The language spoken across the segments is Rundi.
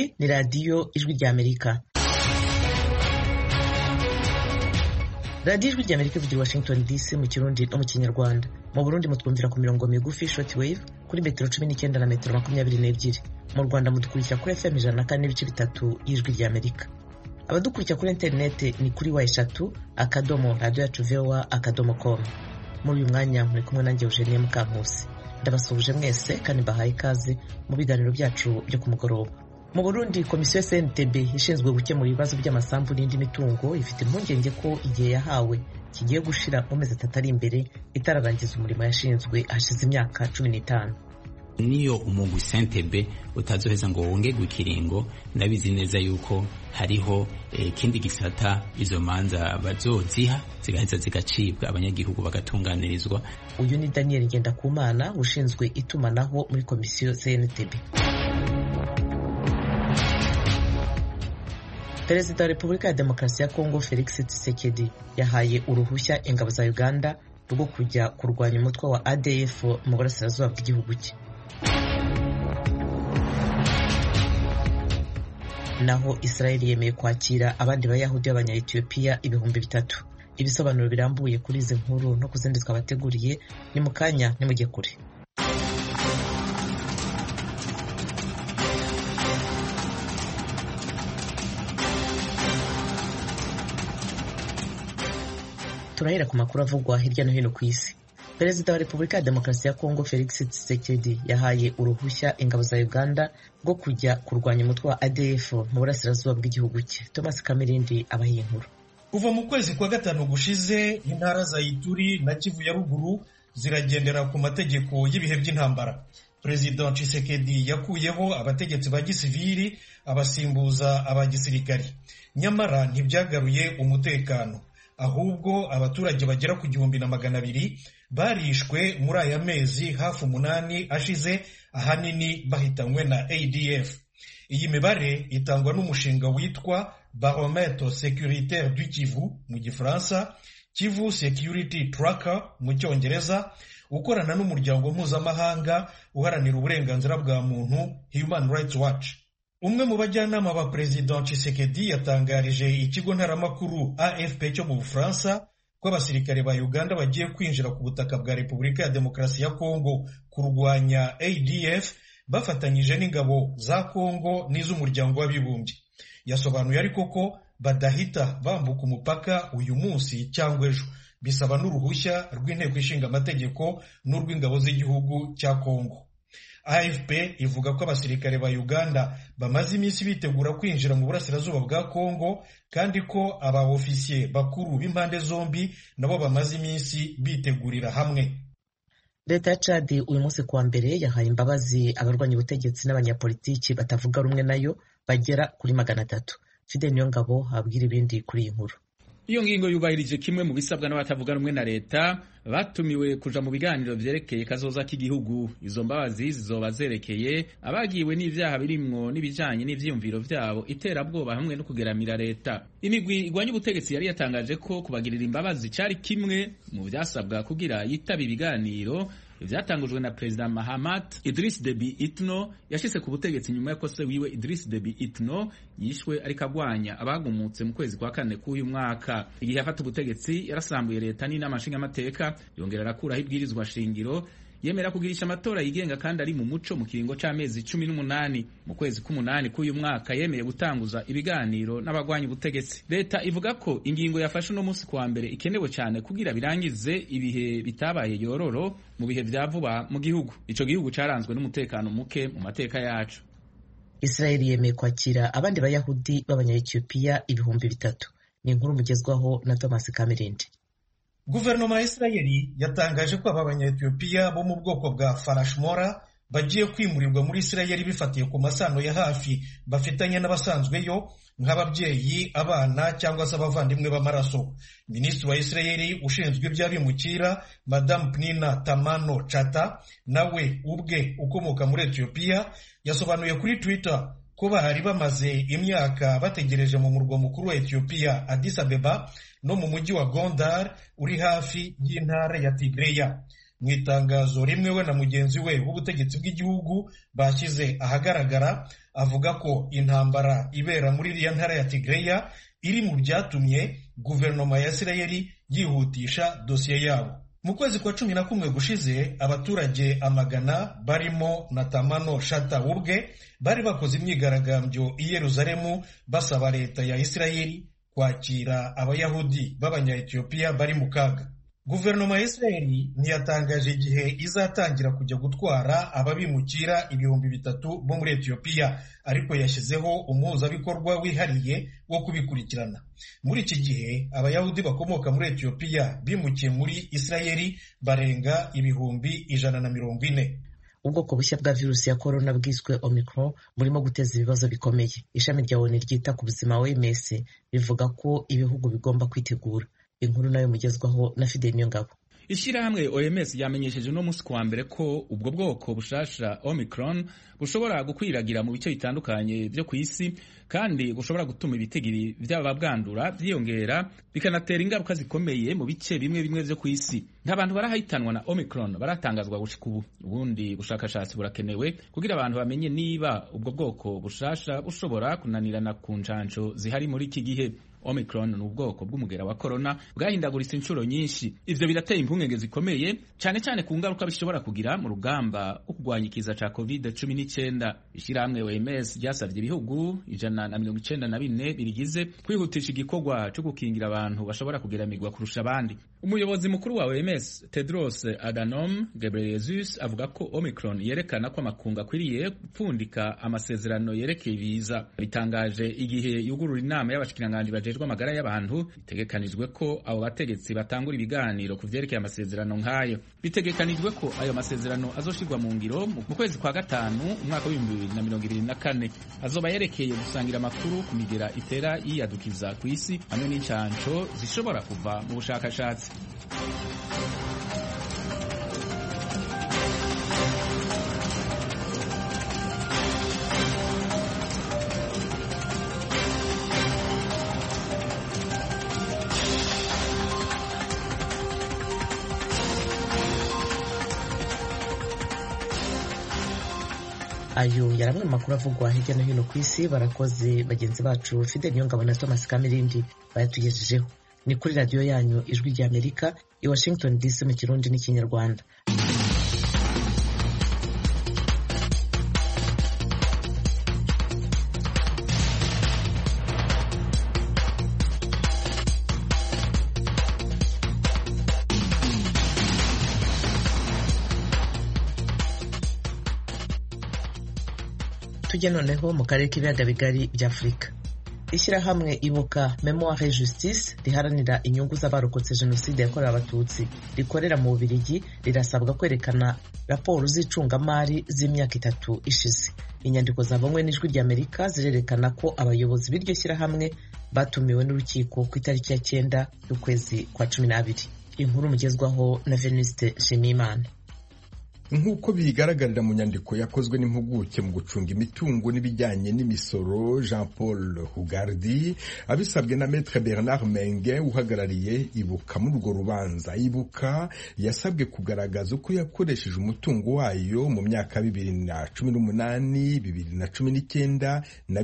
Iyi ni radiyo Ijwi ry'Amerika. Radiyo Ijwi ry'Amerika ivugira Washington DC mu Kirundi no mu Kinyarwanda. Mu Burundi mutwumvira ku mirongo migufi shortwave kuri metero 19 na metero 22. Mu Rwanda mudukurikira kuri FM 104.3 y'Ijwi ry'Amerika. Abadukurikira kuri internet ni kuri wa@radioyacu.voa.com. Muri uyu mwanya muri kumwe nanjye Eugenie Mukankusi. Ndabasuhuje mwese kandi bahaye ikaze mu biganiro byacu byo ku mugoroba. Mu Burundi komisiyo CNTB ishinzwe gukemura ibibazo by'amasambu n'indi mitungo ifite impungenge ko igihe yahawe kigiye gushira mu mezi atari imbere itararangiza umurimo yashinzwe hashize imyaka 15. Niyo umugwi CNTB utazoheza ngo wongerwe ikiringo, ndabizi neza yuko hariho ikindi gisata izo manza bazoziha zigaheza zigacibwa abanyagihugu bagatunganirizwa. Uyu ni Daniel Ngendakumana ushinzwe itumanaho muri komisiyo CNTB. Perezida wa Repubulika ya Demokarasi ya Kongo Felix Tshisekedi yahaye uruhushya ingabo za Uganda rwo kujya kurwanya umutwe wa ADF mu burasirazuba bw'igihugu cye. Naho Israel yemeye kwakira abandi bayahudi b'abanya-Ethiopia 3,000. Ibisobanuro birambuye kuri izi nkuru no kuzindi twabateguriye ni mu kanya nimujye kure. Turahera ku makuru avugwa hirya no hino ku isi. Perezida wa Repubulika ya Demokarasi ya Kongo Felix Tshisekedi yahaye uruhushya ingabo za Uganda rwo kujya kurwanya umutwe wa ADF mu burasirazuba bw'igihugu cye. Thomas Kamirindi abahiye inkuru. Kuva mu kwezi kwa gatanu gushize intara za Ituri na Kivu ya ruguru ziragendera ku mategeko y'ibihe by'intambara. Perezida Tshisekedi yakuyeho abategetsi ba gisivili abasimbuza abagisirikari. Nyamara ntibyagaruye umutekano. Ahubwo abaturage bagera ku 1,200 barishwe muri aya mezi hafi 8 ashize, ahanini bahitanywe na ADF. Iyi mibare itangwa n'umushinga witwa Baromètre Sécuritaire du Kivu mu Gifaransa, Kivu Security Tracker mu Cyongereza, ukorana n'umuryango mpuzamahanga uharanira uburenganzira bwa muntu Human Rights Watch. Umwe mu bajyanama ba Perezida Tshisekedi yatangarije ikigo ntaramakuru AFP cyo mu Bufaransa ko abasirikare ba Uganda bagiye kwinjira ku butaka bwa Repubulika ya Demokarasi ya Kongo kurwanya ADF bafatanyije n'ingabo za Kongo n'iz'umuryango w'abibumbye. Yasobanuye ariko ko badahita bambuka umupaka uyu munsi cyangwa ejo, bisaba n'uruhushya rw'inteko ishinga amategeko n'urw'ingabo z'igihugu cya Kongo. AFP ivuga ko abasirikare ba Uganda bamaze iminsi bitegura kwinjira mu burasirazuba bwa Kongo, kandi ko aba-ofisiye bakuru b'impande zombi nabo bamaze iminsi bitegurira hamwe. Leta ya Chad uyu munsi kuwa mbere yahaye imbabazi abarwanya ubutegetsi n'abanyapolitiki batavuga rumwe nayo bagera kuri 300. Fidel Niyongabo abwira ibindi kuri iyi nkuru. Iyo ngingo yubahirije kimwe mu bisabwa n'abatavuga rumwe na leta batumiwe kuja mu biganiro vyerekeye kazoza k'igihugu. Izo mbabazi zizoba zerekeye abagiwe n'ivyaha birimwo n'ibijanye n'ivyiyumviro vyabo, iterabwoba hamwe no kugeramira leta. Imigwi igwanya ubutegetsi yari yatangaje ko kubagirira imbabazi cari kimwe mu vyasabwa kugira yitaba ibiganiro ivyatangujwe na Perezida Mahamat Idriss Deby Itno yashitse ku butegetsi nyuma y'uko se wiwe Idriss Deby Itno yishwe ariko agwanya abagumutse mu kwezi kwa kane k'uyu mwaka. Igihe afata ubutegetsi yarasambuye leta n'inama nshingamateka, yongera arakuraho ibwirizwa shingiro, yemera kugirisha amatora yigenga kandi ari mu muco mu kiringo c'amezi 18. Mu kwezi k'umunani k'uyu mwaka yemeye gutanguza ibiganiro n'abagwanya ubutegetsi. Leta ivuga ko ingingo yafashe no munsi kwa mbere ikenewe cyane kugira birangize ibihe bitabaye yororo mu bihe vya vuba mu gihugu. Ico gihugu caranzwe n'umutekano muke mu mateka yacu. Israel yemeye kwakira abandi bayahudi b'abanya-Ethiopia 3,000. Ni inkuru mugezwaho na Thomas Kamirindi. Guverinoma ya Israeli yatangaje ko aba banya-Ethiopia bo mu bwoko bwa Farashmora bagiye kwimurirwa muri Israeli bifatiye ku masano ya hafi bafitanye n'abasanzweyo nk'ababyeyi, abana cyangwa se abavandimwe b'amaraso. Minisitiri wa Israeli ushinzwe iby'abimukira Madame Pnina Tamano Chata nawe ubwe ukomoka muri Ethiopia yasobanuye kuri Twitter ko bahari bamaze imyaka bategereje mu murwa mukuru wa Ethiopia Addis Abeba no mu mujyi wa Gondar uri hafi y'intara ya Tigreya. mu itangazo rimwe we na mugenzi we w'ubutegetsi bw'igihugu bashyize ahagaragara avuga ko intambara ibera muri iriya ntara ya Tigreya iri mu byatumye guverinoma ya Isirayeli yihutisha dosiye yabo. Mu kwezi kwa 11 gushize abaturage amagana barimo na Tamano Shata ubwe bari bakoze imyigaragambyo i Yerusalemu basaba leta ya Isirayeli kwakira abayahudi b'abanya-Ethiopia bari mu kaga. Guverinoma ya Isirayeli ntiyatangaje igihe izatangira kujya gutwara ababimukira 3,000 bo muri Ethiopia, ariko yashyizeho umuhuzabikorwa wihariye wo kubikurikirana. Muri iki gihe abayahudi bakomoka muri Ethiopia bimukiye muri Isirayeli barenga 140,000. Ubwoko bushya bwa virusi ya corona bwiswe Omicron burimo guteza ibibazo bikomeye. Ishami rya ONU ryita ku buzima OMS rivuga ko ibihugu bigomba kwitegura. Inkuru nayo mugezwaho na Fidel Nyongabo. Ishirahamwe OMS yamenyesheje no musi kwa mbere ko ubwo bwoko bushasha Omicron bushobora gukwiragira mu bice bitandukanye byo ku isi kandi bushobora gutuma ibitigiri by'ababwandura byiyongera bikanatera ingaruka zikomeye mu bice bimwe byo ku isi. Nk'abantu barahitanwa na Omicron baratangazwa gushika ubu. Ubundi bushakashatsi burakenewe kugira abantu bamenye niba ubwo bwoko bushasha bushobora kunanirana ku ncanco zihari muri iki gihe. Omicron ni ubwoko bw'umugera wa corona bwahindaguritse inshuro nyinshi. Ivyo birateye impungenge zikomeye cyane cyane ku ngaruka bishobora kugira mu rugamba rwo kurwanya ikiza ca COVID-19. Ishirahamwe OMS ryasavye ibihugu 194 birigize kwihutisha igikorwa cyo gukingira abantu bashobora kugeramirwa kurusha abandi. Umuyobozi mukuru wa OMS Tedros Adhanom Ghebreyesus avuga ko Omicron yerekana ko amakungu akwiriye gupfundika amasezerano yerekeye ibiza. Bitangaje igihe yugurura inama y'abashikiranganje bajejwe amagara y'abantu, bitegekanijwe ko abo bategetsi batangura ibiganiro ku vyerekeye amasezerano nk'ayo. Bitegekanijwe ko ayo masezerano azoshirwa mu ngiro mu kwezi kwa gatanu umwaka wa 2024. Azoba yerekeye gusangira amakuru ku migera itera yiyadukiza ku isi hamwe n'incanco zishobora kuva mu bushakashatsi. Ayo yaramwe makuru avugwa hirya no hino ku isi. Barakoze bagenzi bacu Fidel Nyongabo na Thomas Kamirindi bayatugejejeho. Ni kuri radio yanyu Ijwi rya Amerika i Washington DC mu Kirundi n'Ikinyarwanda. Tujye noneho mu karere k'ibiyaga bigari bya Afurika. Ishyirahamwe Ibuka Memoire Justice riharanira inyungu z'abarokotse Jenoside yakorewe Abatutsi rikorera mu Bubiligi rirasabwa kwerekana raporo z'icungamari z'imyaka 3 ishize. Inyandiko zabonywe n'Ijwi rya Amerika zirerekana ko abayobozi b'iryo shyirahamwe batumiwe n'urukiko ku itariki ya 9 y'ukwezi kwa 12. Inkuru mugezwaho na Venuste Shimimana. Nk'uko bigaragarira mu nyandiko yakozwe n'impuguke mu gucunga imitungo n'ibijyanye n'imisoro Jean Paul Hugardi abisabwe na Maître Bernard Menge uhagarariye Ibuka muri urwo rubanza. Ibuka yasabwe kugaragaza uko yakoresheje umutungo wayo mu myaka 2018, 2019 na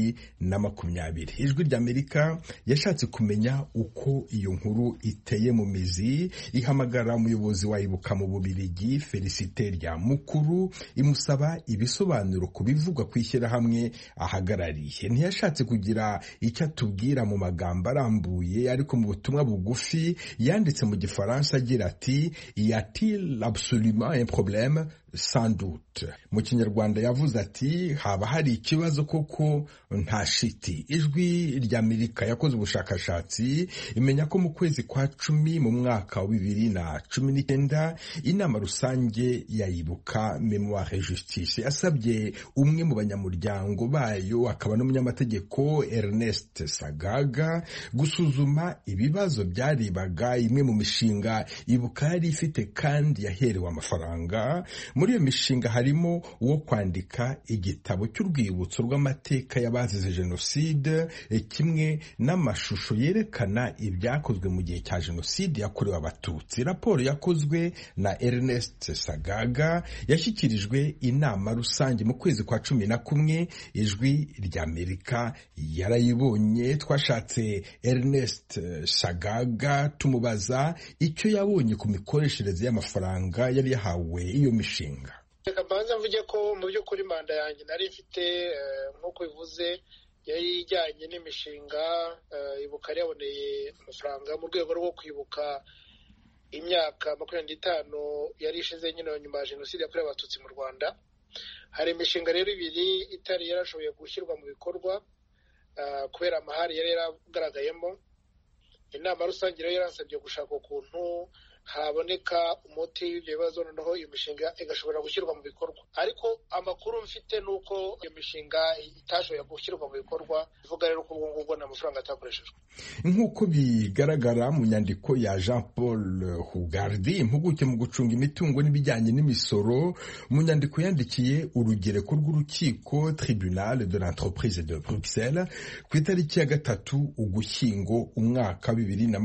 2020. Ijwi rya Amerika yashatse kumenya uko iyo nkuru iteye mu mizi, ihamagara umuyobozi wa Ibuka mu Bubiligi Felicite rya Mukuru imusaba ibisobanuro ku bivugwa kwishyira hamwe ahagarariye. Ntiyashatse kugira icyo atubwira mu magambo arambuye, ariko mu butumwa bugufi yanditse mu Gifaransa agira ati y a-t-il absolument un problème? Sans doute. Mu Kinyarwanda yavuze ati haba hari ikibazo koko nta shiti. Ijwi rya Amerika yakoze ubushakashatsi imenya ko mu kwezi kwa 10 mu mwaka wa 2019 inama rusange ya Ibuka Memoire Justice yasabye umwe mu banyamuryango bayo akaba n'umunyamategeko Ernest Sagaga gusuzuma ibibazo byaribaga imwe mu mishinga Ibuka yari ifite kandi yaherewe amafaranga. muri iyo mishinga harimo uwo kwandika igitabo cy'urwibutso rw'amateka y'abazize jenoside, kimwe n'amashusho yerekana ibyakozwe mu gihe cya jenoside yakorewe abatutsi. Raporo yakozwe na Ernest Sagaga yashyikirijwe inama rusange mu kwezi kwa 11. Ijwi ry'Amerika yarayibonye. Twashatse Ernest Sagaga tumubaza icyo yabonye ku mikoreshereze y'amafaranga yari yahawe iyo mishinga. Reka mbanza mvuge ko mu by'ukuri manda yanjye nari mfite nk'uko bivuze yari ijyanye n'imishinga ibuka yaboneye amafaranga mu rwego rwo kwibuka imyaka 25 yari ishize nyine nyuma ya jenoside yakorewe abatutsi mu Rwanda. Hari imishinga rero ibiri itari yarashoboye gushyirwa mu bikorwa kubera amahari yari yaragaragayemo. Inama rusange rero yarasabye gushaka ukuntu haboneka umuti w'ibyo bibazo, noneho iyo mishinga igashobora gushyirwa mu bikorwa. Ariko amakuru mfite nuko iyo mishinga itashoboye gushyirwa mu bikorwa, bivuga rero ko ubwo n'amafaranga atakoreshejwe. Nk'uko bigaragara mu nyandiko ya Jean Paul Hugardi, impuguke mu gucunga imitungo n'ibijyanye n'imisoro, mu nyandiko yandikiye urugereko rw'urukiko Tribunal de l'Entreprise de Bruxelles ku itariki ya 3 Ugushyingo umwaka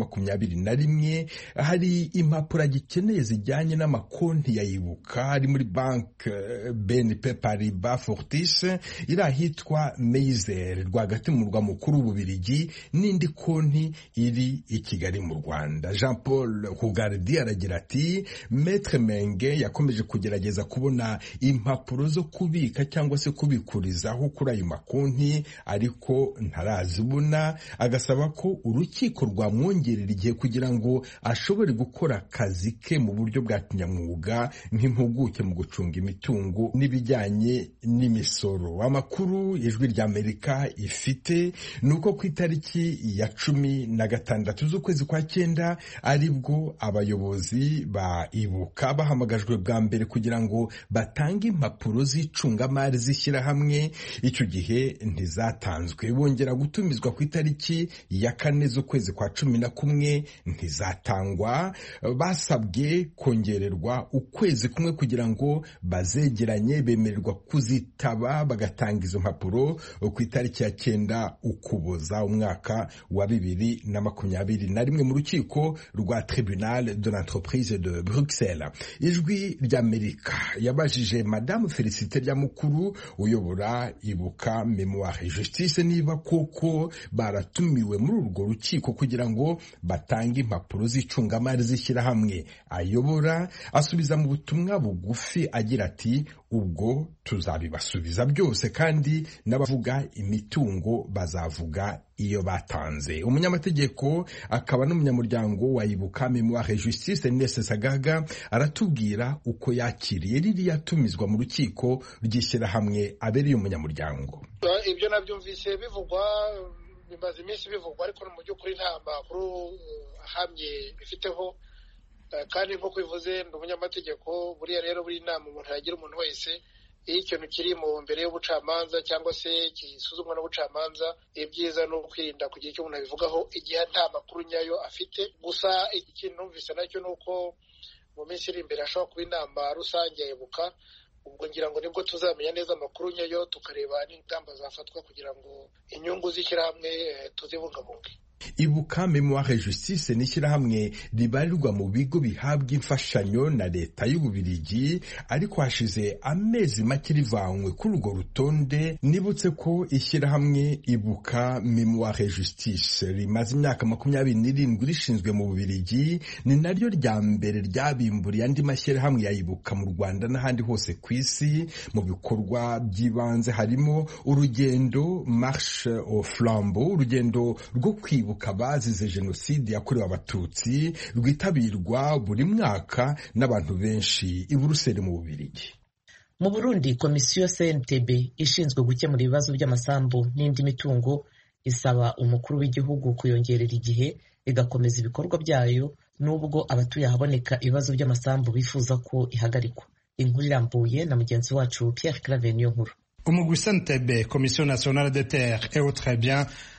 2021, hari impapuro agikeneye zijyanye n'amakonti ya Ibuka ari muri banki BNP Paribas Fortis iri ahitwa Meiser rwagati mu murwa mukuru w'Ububiligi, n'indi konti iri i Kigali mu Rwanda. Jean Paul Hugardi aragira ati Maître Menge yakomeje kugerageza kubona impapuro zo kubika cyangwa se kubikurizaho kuri ayo makonti, ariko ntarazibona. Agasaba ko urukiko rwamwongerera igihe kugira ngo ashobore gukora akazi ke mu buryo bwa kinyamwuga nk'impuguke mu gucunga imitungo n'ibijyanye n'imisoro. Amakuru Ijwi ry'Amerika ifite nuko ku itariki ya 16 z'ukwezi kwa 9 aribwo abayobozi ba Ibuka bahamagajwe bwa mbere kugira ngo batange impapuro z'icungamari zishyira hamwe. Icyo gihe ntizatanzwe, bongera gutumizwa ku itariki ya 4 z'ukwezi kwa 11 ntizatangwa. Basabwe kongererwa ukwezi kumwe kugira ngo bazegeranye, bemererwa kuzitaba bagatanga izo mpapuro ku itariki ya 9 Ukuboza umwaka wa 2021 mu rukiko rwa Tribunal de l'Entreprise de Bruxelles. Ijwi ry'Amerika yabajije Madame Félicité Ryamukuru uyobora Ibuka Mémoire et Justice niba koko baratumiwe muri urwo rukiko kugira ngo batange impapuro z'icungamari zishyira hamwe ayobora. Asubiza mu butumwa bugufi agira ati ubwo tuzabibasubiza byose, kandi n'abavuga imitungo bazavuga iyo batanze. Umunyamategeko akaba n'umunyamuryango wa Ibuka Mémoire et Justice Ernest Sagaga aratubwira uko yakiriye ririya tumizwa mu rukiko ryishyira hamwe abereye umunyamuryango. Ibyo nabyumvise bivugwa, bimaze iminsi bivugwa, ariko mu by'ukuri nta makuru ahamye bifiteho. Kandi nk'uko bivuze ndi umunyamategeko, buriya rero buri nama umuntu yagira umuntu wese, iyo ikintu kiri mu mbere y'ubucamanza cyangwa se kisuzumwa n'ubucamanza, ibyiza ni ukwirinda kugira icyo umuntu abivugaho igihe nta makuru nyayo afite. Gusa ikintu numvise nacyo ni uko mu minsi iri imbere hashobora kuba inama rusange ya Ibuka. Ubwo ngira ngo nibwo tuzamenya neza amakuru nyayo, tukareba n'ingamba zafatwa kugira ngo inyungu z'ishyirahamwe tuzibungabunge. Ibuka Mémoire et Justice ni ishyirahamwe ribarirwa mu bigo bihabwa imfashanyo na leta y'Ububiligi, ariko hashize amezi make rivanywe kuri urwo rutonde. Nibutse ko ishyirahamwe Ibuka Mémoire et Justice rimaze imyaka 27 rishinzwe mu Bubiligi, ni naryo rya mbere ryabimburiye andi mashyirahamwe ya Ibuka mu Rwanda n'ahandi hose ku isi. Mu bikorwa by'ibanze harimo urugendo Marche au Flambeau, urugendo rwo kwibuka bazize jenoside yakorewe abatutsi, rwitabirwa buri mwaka n'abantu benshi i Buruseli mu Bubiligi. Mu Burundi, komisiyo CNTB ishinzwe gukemura ibibazo by'amasambu n'indi mitungo isaba umukuru w'igihugu kuyongerera igihe igakomeza ibikorwa byayo, nubwo abatuye ahaboneka ibibazo by'amasambu bifuza ko ihagarikwa. Inkuru irambuye na mugenzi wacu Pierre Claver Niyonkuru. Umugwi CNTB, Commission nationale des terres et autres biens,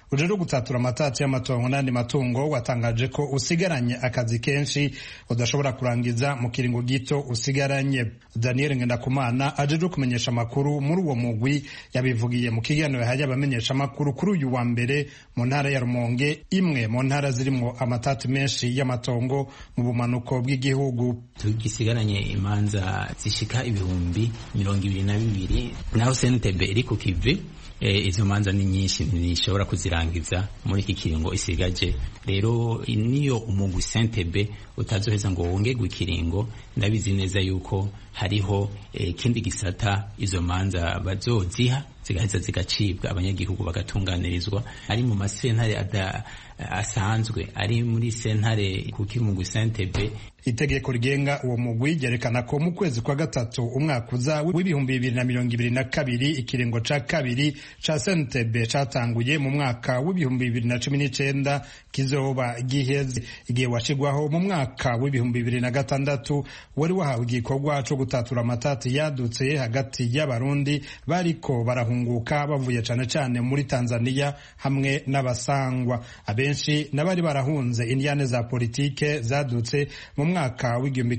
ujejwe gutatura amatati y'amatongo n'andi matungo watangaje ko usigaranye akazi kenshi udashobora kurangiza mu kiringo gito usigaranye. Daniel Ngendakumana ajejwe kumenyesha amakuru muri uwo mugwi yabivugiye mu kiganiro yahaye abamenyesha amakuru kuri uyu wa mbere mu ntara ya Rumonge, imwe mu ntara zirimo amatati menshi y'amatongo mu bumanuko bw'igihugu. Tugisigaranye imanza zishika 22,000 naho SNTB iri ku kivi. Izo manza ni nyinshi ntishobora kuzirangiza muri iki kiringo isigaje. Rero niyo umugwi SNTB utazoheza ngo wongegwe ikiringo, ndabizi neza yuko hariho kindi gisata izo manza bazoziha zigaheza zigacibwa, abanyagihugu bagatunganirizwa, ari mu masentare asanzwe, ari muri sentare kuki umugwi SNTB. Itegeko rigenga uwo mugwi ryerekana ko mu kwezi kwa gatatu umwaka uza w'2022 ikiringo ca kabiri ca SNTB catanguye mu mwaka w'2019 kizoba giheze. Igihe washigwaho mu mwaka w'2006 wari wahawe igikorwa co gutatura amatati yadutse hagati y'abarundi bariko barahunguka bavuye cane cane muri Tanzania hamwe n'abasangwa. Abenshi n'abari barahunze indiyane za politike zadutse mu mwaka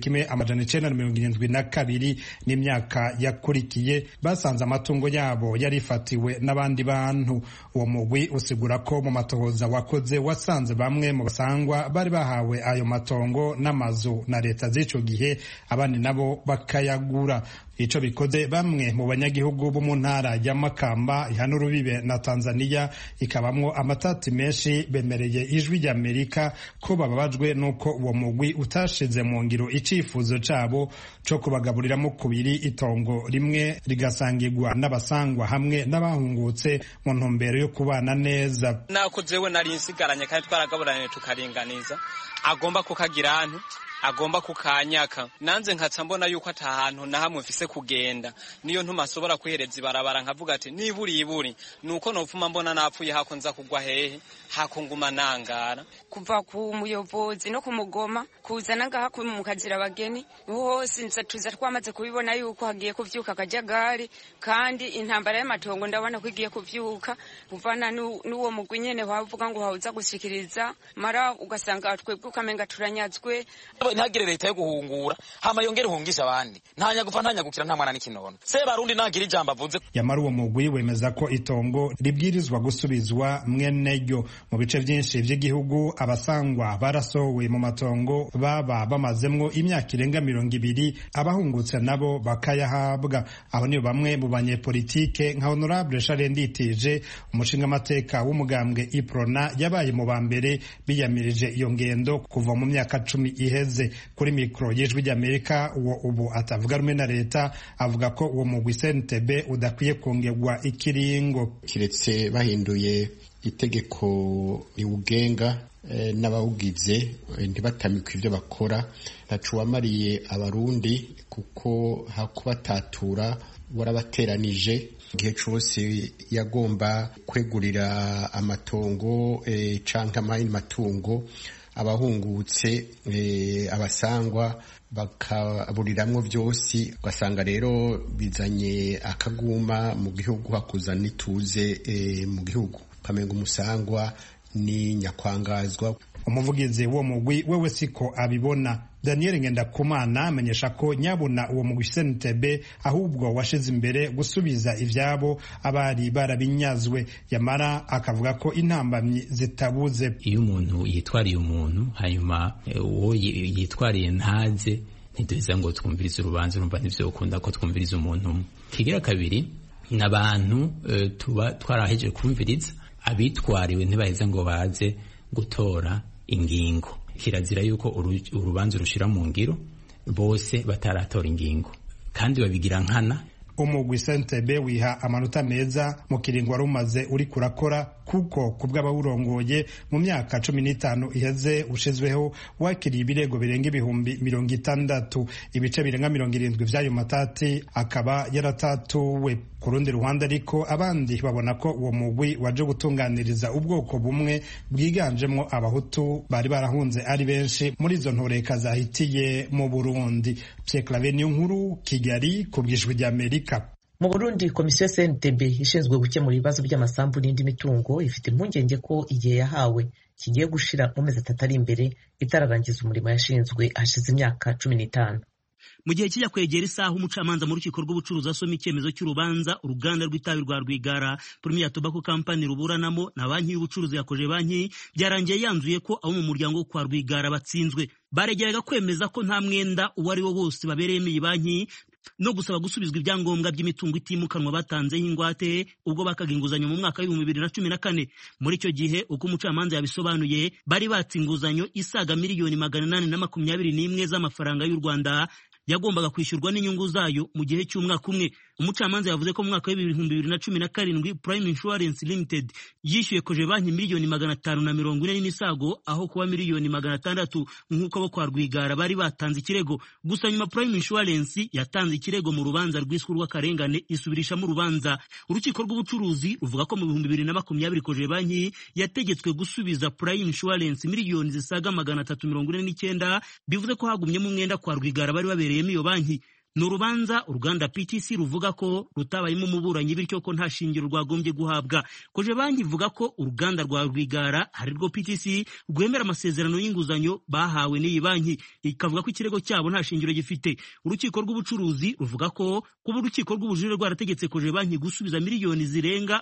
w'1972 n'imyaka yakurikiye, basanze amatungo yabo yarifatiwe n'abandi bantu. Uwo mugwi usigura ko mu matohoza wakoze wasanze bamwe mu basangwa bari bahawe ayo matongo n'amazu na leta z'ico gihe, abandi nabo bakayagura. Ico bikoze bamwe mu banyagihugu bo mu ntara ya Makamba ihana urubibe na Tanzania ikabamwo amatati menshi bemereye Ijwi ry'Amerika ko bababajwe nuko uwo mugwi utashize mu ngiro icifuzo cabo co kubagaburiramo kubiri itongo rimwe rigasangirwa n'abasangwa hamwe n'abahungutse mu ntumbero yo kubana neza. Nako jewe nari nsigaranye kandi twaragaburanye tukaringaniza, agomba kukagira ahantu, agomba kukanyaka. Nanze nkaca mbona yuko atahantu na hamwe mfise kugenda, niyo ntuma asobora kwihereza ibarabara nkavuga ati niburi nuko nopfuma mbona napfuye hako nza kugwa hehe, hako nguma nangara. Kuva ku muyobozi no kumugoma kuzana ngaha mu kazira abageni hose nza tuza twamaze kubibona yuko hagiye kuvyuka akajagari, kandi intambara y'amatongo ndabona ko igiye kuvyuka kuvana n'uwo mugwi nyene wavuga ngo hauza gushikiriza mara ugasanga twebwe ukamenga turanyazwe. Ntagire leta yo guhungura hama yongere hungisha abandi, ntanya gupfa ntanya gukira nta mwana n'ikinono. Se barundi nagira ijambo avuze. Yamara uwo mugwi wemeza ko itongo ribwirizwa gusubizwa mweneryo. Mu bice byinshi by'igihugu abasangwa barasowe mu matongo baba bamazemwo imyaka irenga 20, abahungutse nabo bakayahabwa. Aho niyo bamwe mu banyepolitike nka Honorable Charles Nditije, umushinga amateka w'umugambwe Iprona, yabaye mu bambere biyamirije iyo ngendo kuva mu myaka 10 iheze. Kuri mikro y'Ijwi ry'Amerika uwo ubu atavuga rumwe na leta avuga ko uwo mugwi SNTB udakwiye kongerwa ikiringo, kiretse bahinduye itegeko riwugenga n'abawugize ntibatamikwe ivyo bakora. Ntaco wamariye abarundi kuko hakubatatura warabateranije igihe cose yagomba kwegurira amatongo canke amayindi matungo abahungutse, abasangwa bakaburiramwo vyose. Ugasanga rero bizanye akaguma mu gihugu, hakuzana ituze mu gihugu, kamenga umusangwa ni nyakwangazwa. Umuvugizi w'uwo mugwi wewe siko abibona. Daniel Ngendakumana amenyesha ko nyabuna uwo mugwi SNTB ahubwo washize imbere gusubiza ivyabo abari barabinyazwe. Yamara akavuga ko intambamyi zitabuze. Iyo umuntu yitwariye umuntu hanyuma uwo yitwariye ntaze, ntiduhiza ngo twumvirize urubanza, urumva nivyo ukunda ko twumviriza umuntu umwe. Kigira kabiri, n'abantu tuba twaraheje kumviriza, abitwariwe ntibaheza ngo baze gutora ingingo. Kirazira yuko urubanza rushira mu ngiro bose bataratora ingingo, kandi babigira nkana. Umugwi SNTB wiha amanota meza mu kiringo warumaze uri kurakora, kuko kubw'abawurongoye mu myaka 15 iheze ushizweho wakiriye ibirego birenga 60,000, ibice birenga 70 vy'ayo matati akaba yaratatuwe. Ku rundi ruhande ariko abandi babona ko uwo mugwi waje gutunganiriza ubwoko bumwe bwiganjemwo abahutu bari barahunze ari benshi muri izo ntoreka zahitiye mu Burundi. Pierre Claver Niyonkuru, Kigali, ku bw'Ijwi ry'Amerika. Mu Burundi komisiyo ya CNTB ishinzwe gukemura ibibazo by'amasambu n'indi mitungo ifite impungenge ko igihe yahawe kigiye gushira mu mezi 3 ari imbere itararangiza umurimo yashinzwe hashize imyaka 15. Mu gihe kijya kwegera isaha umucamanza mu rukiko rw'ubucuruzi asoma icyemezo cy'urubanza uruganda rw'itabi rwa Rwigara Premier Tobacco Company ruburanamo na banki y'ubucuruzi yakoje banki byarangiye yanzuye ko abo mu muryango wo kwa Rwigara batsinzwe. Baregeraga kwemeza ko nta mwenda uwo ari wo wose babereyemo iyi banki no gusaba gusubizwa ibyangombwa by'imitungo itimukanwa batanzeho ingwate ubwo bakaga inguzanyo mu mwaka wa 2014. Muri icyo gihe uko umucamanza yabisobanuye bari batse inguzanyo isaga miliyoni 821 z'amafaranga y'u Rwanda yagombaga kwishyurwa n'inyungu zayo mu gihe cy'umwaka umwe. Umucamanza yavuze ko mu mwaka wa 2017 Prime Insurance Limited yishyuye koje banki miliyoni 540 n'imisago aho kuba miliyoni 600 nk'uko abo kwa Rwigara bari batanze ikirego. Gusa nyuma Prime Insurance yatanze ikirego mu rubanza rwiswe rw'akarengane isubirisha mu rubanza. Urukiko rw'ubucuruzi ruvuga ko mu 2020 koje banki yategetswe gusubiza Prime Insurance miliyoni zisaga 349 bivuze ko hagumye mu mwenda kwa Rwigara bari babereyemo iyo banki. Ni urubanza uruganda PTC ruvuga ko rutabayemo umuburanyi bityo ko nta shingiro rwagombye guhabwa. Koje banki ivuga ko uruganda rwa Rwigara hari rwo PTC rwemera amasezerano y'inguzanyo bahawe n'iyi banki, ikavuga ko ikirego cyabo nta shingiro gifite. Urukiko rw'ubucuruzi ruvuga ko kuba urukiko rw'ubujurire rwarategetse koje banki gusubiza miliyoni zirenga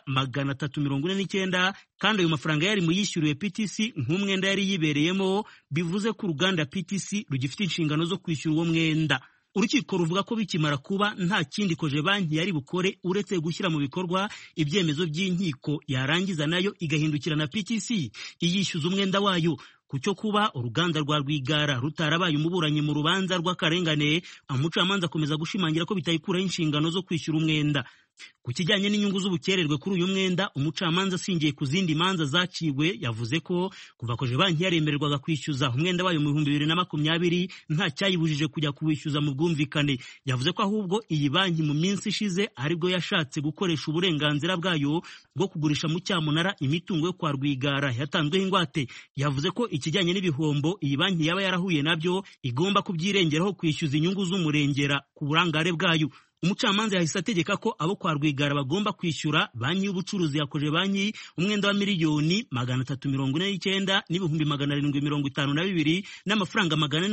349 kandi ayo mafaranga yari mu yishyuriwe PTC nk'umwenda yari yibereyemo, bivuze ko uruganda PTC rugifite inshingano zo kwishyura uwo mwenda. Urukiko ruvuga ko bikimara kuba nta kindi koje banki yari bukore uretse gushyira mu bikorwa ibyemezo by'inkiko yarangiza nayo igahindukira na PTC iyishyuza umwenda wayo. Kucyo kuba uruganda rwa Rwigara rutarabaye umuburanyi mu rubanza rw'akarengane, umucamanza akomeza gushimangira ko bitayikuraho inshingano zo kwishyura umwenda. Ku kijyanye n'inyungu z'ubukererwe kuri uyu mwenda, umucamanza asingiye ku zindi manza zaciwe yavuze ko kuva koje banki yaremererwaga kwishyuza umwenda wayo mu 2020 nta cyayibujije kujya kuwishyuza mu bwumvikane. Yavuze ko ahubwo iyi banki mu minsi ishize aribwo yashatse gukoresha uburenganzira bwayo bwo kugurisha mu cyamunara imitungo yo kwa Rwigara yatanzweho ingwate. Yavuze ko ikijyanye n'ibihombo iyi banki yaba yarahuye nabyo igomba kubyirengeraho kwishyuza inyungu z'umurengera ku burangare bwayo. Umucamanza yahise ategeka ko abo kwa Rwigara bagomba kwishyura banki y'ubucuruzi yakoje banki umwenda wa miliyoni 349 n'ibihumbi 752 n'amafaranga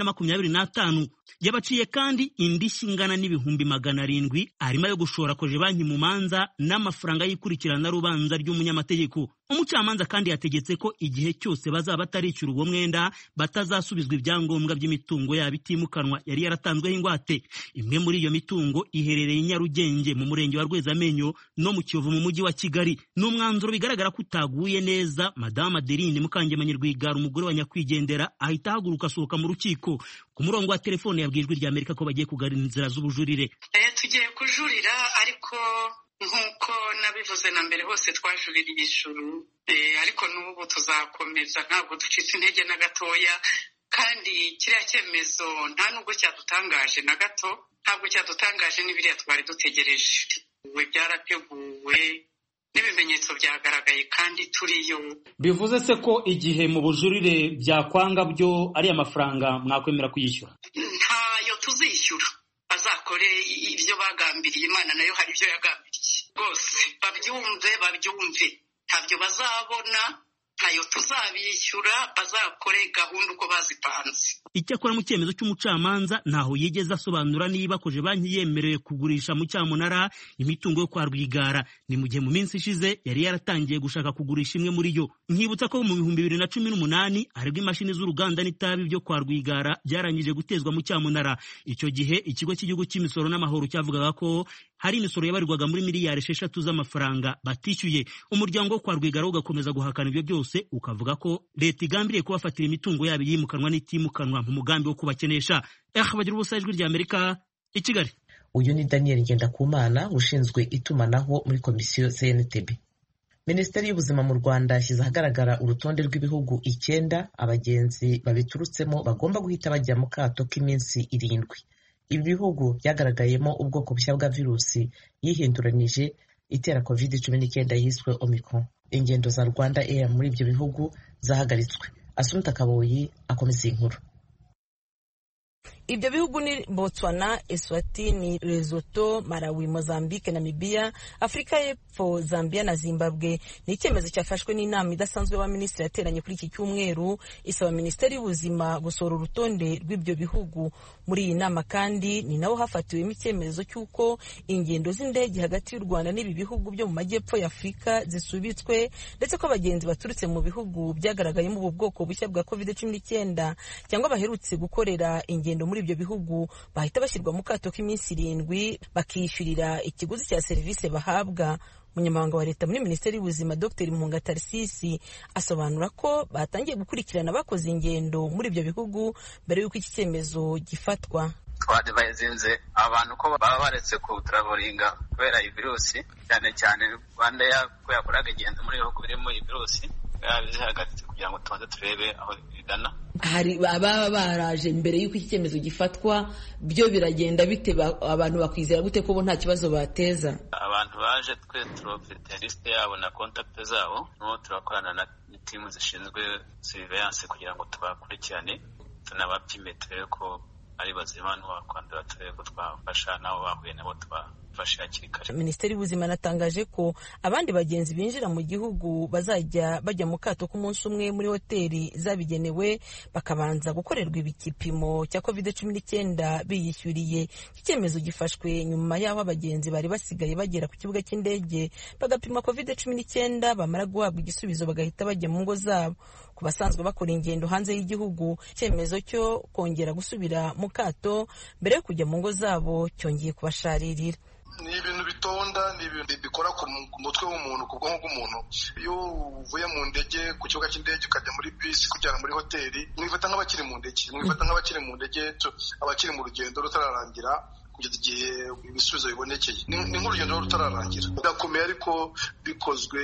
425. Yabaciye kandi indishyi ingana n'ibihumbi 700 arimo yo gushora koje banki mu manza n'amafaranga yikurikirana rubanza ry'umunyamategeko. Umucamanza kandi yategetse ko igihe cyose bazaba batarishyura uwo mwenda batazasubizwa ibyangombwa by'imitungo yabo itimukanwa yari yaratanzweho ingwate. Imwe muri iyo mitungo iherereye i Nyarugenge mu murenge wa Rwezamenyo no mu Kiyovu mu mujyi wa Kigali. N'umwanzuro bigaragara ko utaguye neza. Madame Adeline Mukangemanyi Rwigara umugore wa nyakwigendera ahita ahaguruka asohoka mu rukiko. Ku murongo wa telefone yabwijwe rya Amerika ko bagiye kugarira inzira z'ubujurire. Tugiye kujurira ariko nk'uko nabivuze na mbere hose twajuririye ijuru, ariko n'ubu tuzakomeza ntabwo ducitse intege na gatoya, kandi kiriya cyemezo nta nubwo cyadutangaje na gato, ntabwo cyadutangaje n'ibiriya twari dutegereje. Byarateguwe n'ibimenyetso byagaragaye kandi turiyo. Bivuze se ko igihe mu bujurire byakwanga byo ari amafaranga mwakwemera kuyishyura? Ntayo tuzishyura, bazakore ibyo bagambiriye, Imana nayo hari ibyo yagambiriye rwose, babyumve ntabyo bazabona, ntayo tuzabishyura, bazakore gahunda uko bazipanze. Icyakora mu cyemezo cy'umucamanza ntaho yigeze asobanura niba koje banki yemerewe kugurisha mu cyamunara imitungo yo kwa Rwigara. Ni mu gihe mu minsi ishize yari yaratangiye gushaka kugurisha imwe muri yo. Nkibutsa ko mu 2018 aribwo imashini z'uruganda n'itabi byo kwa Rwigara byarangije gutezwa mu cyamunara. Icyo gihe ikigo cy'igihugu cy'imisoro n'amahoro cyavugaga ko hari imisoro yabarirwaga muri miliyari 6 z'amafaranga batishyuye. Umuryango wo kwa Rwigara ugakomeza guhakana ibyo byose, ukavuga ko leta igambiriye kubafatira imitungo yabo yimukanwa n'itimukanwa mu mugambi wo kubakenesha. Bagira ubusa ijwi rya Amerika i Kigali. Uyu ni Daniel Ngendakumana ushinzwe itumanaho muri komisiyo CNTB. Minisiteri y'ubuzima mu Rwanda yashyize ahagaragara urutonde rw'ibihugu 9 abagenzi babiturutsemo bagomba guhita bajya mu kato k'iminsi 7. Ibi bihugu byagaragayemo ubwoko bushya bwa virusi yihinduranije itera COVID-19 yiswe Omicron. Ingendo za Rwanda Air muri ibyo bihugu zahagaritswe. Asumta Kaboyi akomeza inkuru. Ibyo bihugu ni Botswana, Eswatini, Lesotho, Malawi, Mozambique, Namibia, Afrika y'Epfo, Zambia na Zimbabwe. Ni icyemezo cyafashwe n'inama idasanzwe wa minisitiri yateranye kuri iki cyumweru isaba Minisiteri y'Ubuzima gusohora urutonde rw'ibyo bihugu. Muri iyi nama kandi ni naho hafatiwemo icyemezo cy'uko ingendo z'indege hagati y'u Rwanda n'ibi bihugu byo mu majyepfo ya Afurika zisubitswe, ndetse ko abagenzi baturutse mu bihugu byagaragayemo ubu bwoko bushya bwa COVID-19 cyangwa baherutse gukorera ingendo muri ibyo bihugu bahita bashyirwa mu kato k'iminsi 7 bakishyurira ikiguzi cya serivisi bahabwa. Umunyamabanga wa leta muri Minisiteri y'Ubuzima Dr Mpunga Tarsisi asobanura ko batangiye gukurikirana abakoze ingendo muri ibyo bihugu mbere y'uko iki cyemezo gifatwa. Twadivayizinze abantu ko baba baretse kutravelinga kubera iyi virusi, cyane cyane Rwanda yakoraga ingendo muri bihugu birimo iyi virusi hagati kugira ngo tubanze turebe aho bigana. Hari ababa baraje mbere y'uko iki cyemezo gifatwa, byo biragenda bite? Abantu bakwizera gute ko bo nta kibazo bateza? Abantu baje twe turofite liste yabo na contact zabo, no turakorana na timu zishinzwe surveillance kugira ngo tubakurikirane tunabapime turebe ko ari bazima n'abakwandura, turebe ko twafasha nabo bahuye nabo twafasha hakiri kare. Minisiteri y'Ubuzima natangaje ko abandi bagenzi binjira mu gihugu bazajya bajya mu kato k'umunsi umwe muri hoteli zabigenewe bakabanza gukorerwa igipimo cya COVID-19 biyishyuriye. Iki cyemezo gifashwe nyuma y'aho abagenzi bari basigaye bagera ku kibuga cy'indege bagapima COVID-19 bamara guhabwa igisubizo bagahita bajya mu ngo zabo. Ku basanzwe bakora ingendo hanze y'igihugu, icyemezo cyo kongera gusubira mu kato mbere yo kujya mu ngo zabo cyongeye kubasharirira. Ni ibintu bitonda, ni ibintu bikora ku mutwe w'umuntu, ku bwonko bw'umuntu. Iyo uvuye mu ndege ku kibuga cy'indege ukajya muri bisi kujyana muri hoteli, mwifata nk'abakiri mu ndege, abakiri mu rugendo rutararangira kugeza igihe ibisubizo bibonekeye. Ni nk'urugendo rutararangira. Birakomeye ariko bikozwe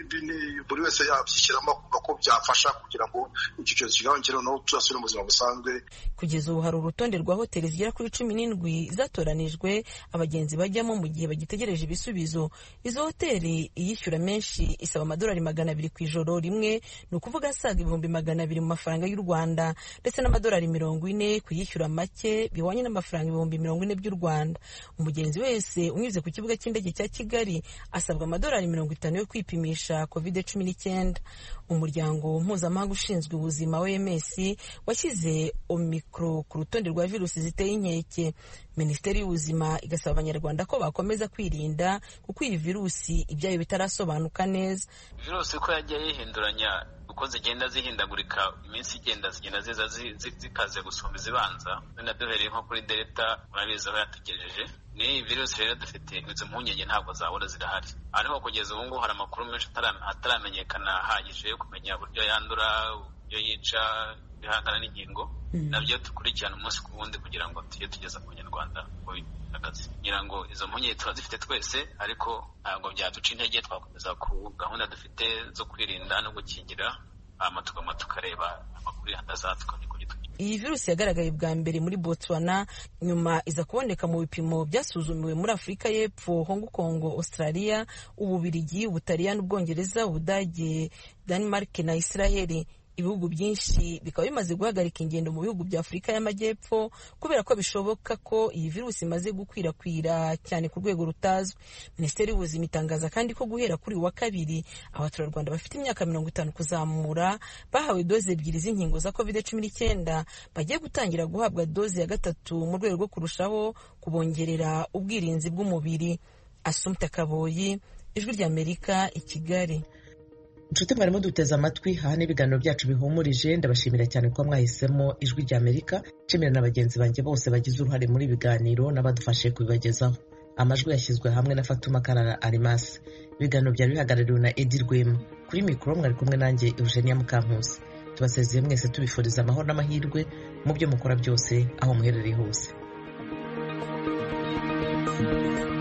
buri wese yabyishyiramo akumva ko byafasha kugira ngo icyo cyorezo kigabanuke no tuzasubire mu buzima busanzwe. Kugeza ubu hari urutonde rwa hoteli zigera kuri 17 zatoranijwe abagenzi bajyamo mu gihe bagitegereje ibisubizo. Izo hoteli iyishyura menshi isaba amadolari 200 ku ijoro rimwe, ni ukuvuga asaga 200,000 mu mafaranga y'u Rwanda, ndetse n'amadolari 40 kuyishyura make bihwanye n'amafaranga 40,000 by'u Rwanda. Umugenzi wese unyuze ku kibuga cy'indege cya Kigali asabwa amadolari 50 yo kwipimisha COVID-19. Umuryango mpuzamahanga ushinzwe ubuzima OMS washyize Omicron ku rutonde rwa virusi ziteye inkeke. Minisiteri y'Ubuzima igasaba Abanyarwanda ko bakomeza kwirinda kuko iyi virusi ibyayo bitarasobanuka neza. Virusi ko yagiye yihinduranya uko zigenda zihindagurika, iminsi igenda ziza zikaze gusumba izibanza. Wenda duhereye nko kuri Delta, murabizi aho yatugejeje. Ni virusi rero dufite izo mpungenge ntabwo zabura zirahari, ariko kugeza ubu ngubu hari amakuru menshi ataramenyekana ahagije yo kumenya uburyo yandura, uburyo yica, bihangana n'inkingo. Nabyo dukurikirana umunsi ku wundi kugira ngo tujye tugeza ku Banyarwanda uko bihagaze. Ngira ngo izo mpungenge turazifite twese, ariko ntabwo byaduca intege, twakomeza ku gahunda dufite zo kwirinda no gukingira amatugama tukareba amakuru hatazatuka n'ukuri. Iyi virusi yagaragaye bwa mbere muri Botswana, nyuma iza kuboneka mu bipimo byasuzumiwe muri Afurika y'Epfo, Hong Kong, Australia, Ububiligi, Ubutaliyani, Ubwongereza, Ubudage, Denmark na Israel. Ibihugu byinshi bikaba bimaze guhagarika ingendo mu bihugu bya Afurika y'Amajyepfo kubera ko bishoboka ko iyi virusi imaze gukwirakwira cyane ku rwego rutazwi. Minisiteri y'Ubuzima itangaza kandi ko guhera kuri wa kabiri abaturarwanda bafite imyaka 50 kuzamura bahawe doze 2 z'inkingo za COVID-19 bagiye gutangira guhabwa doze ya 3 mu rwego rwo kurushaho kubongerera ubwirinzi bw'umubiri. Assumpta Kaboyi, Ijwi ry'Amerika, i Kigali. Inshuti mwarimo duteze amatwi, aha n'ibiganiro byacu bihumurije. Ndabashimira cyane ko mwahisemo Ijwi ry'Amerika. Nshimira na bagenzi banjye bose bagize uruhare muri ibiganiro n'abadufashe kubibagezaho. Amajwi yashyizwe hamwe na Fatuma Karara Arimas. Ibiganiro byari bihagarariwe na Edi Rwema. Kuri mikoro mwari kumwe nanjye Eugenia Mukankusi. Tubasezeye mwese tubifuriza amahoro n'amahirwe mu byo mukora byose aho muherereye hose.